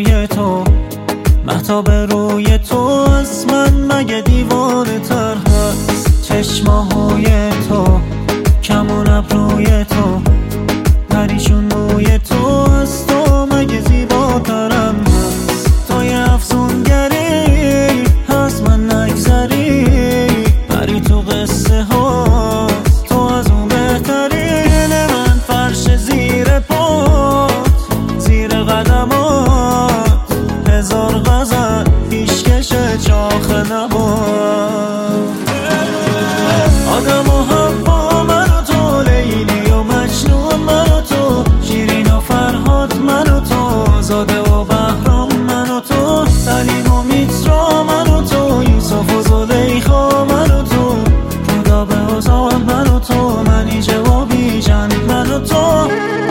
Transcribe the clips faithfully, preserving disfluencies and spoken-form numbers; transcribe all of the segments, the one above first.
روی تو، مهتاب روی تو از من مگه دیوانه تر هست؟ چشماهای تو، کمون ابروی تو، پریشون موی تو از تو مگه زیباترم هست؟ تو یه افسونگری هست من نگذری، پری تو قصه ها تو از اون بهتری. دل من فرش زیر پات، زیر قدمات هزار غزل پیشکش چاخ نبات. آدم و حوا من و تو، لیلی و مجنون من و تو، شیرین و فرهاد من و تو، زاده و بهرام من و تو، سلیم و میترا من و تو، یوسف و زلیخا من و تو، خدا به اوزان من و تو، منی جوابی جن من و تو.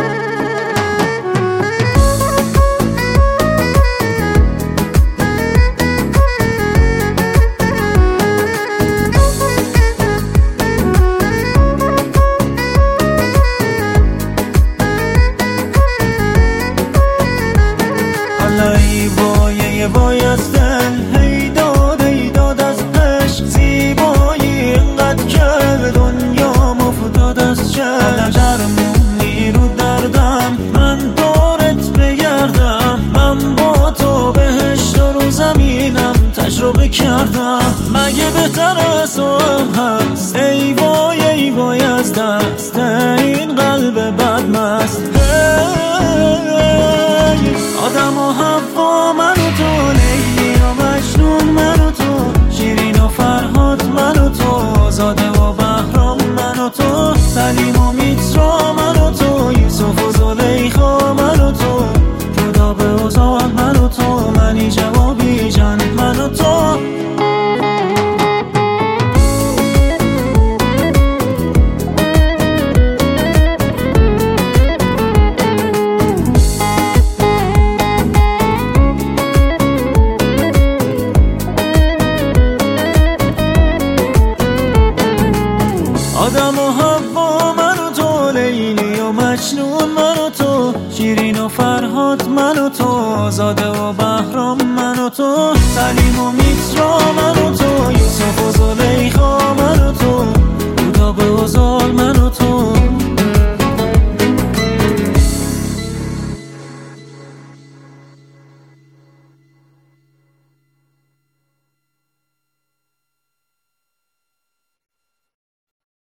ای وای ای وای از دل، هی داد ای داد از عشق، زیبایی اینقدر که دنیا مفتاد از چشم. درمونی رو دردم من دارت بگردم، من با تو بهشت رو زمینم تجربه کردم، مگه بهتر از تو هست؟ ای وای ای وای از دست این قلب بدمست. آدم و حوا من و تو، لیلی و مجنون من و تو، شیرین و فرهاد من و تو، زاده و بهرام من و تو، سلیم و میترا من و تو، یوسف و زلیخا من و تو، خدا به اوزان من و تو، منی جوابی جن من و تو. آدم و حوا من و تو، لیلی و مجنون من و تو، شیرین و فرهاد من و تو، زاده و بهرام من و تو، سلیم و میترا من و تو، یوسف و زلیخا من و تو، خدا به اوزال من و تو.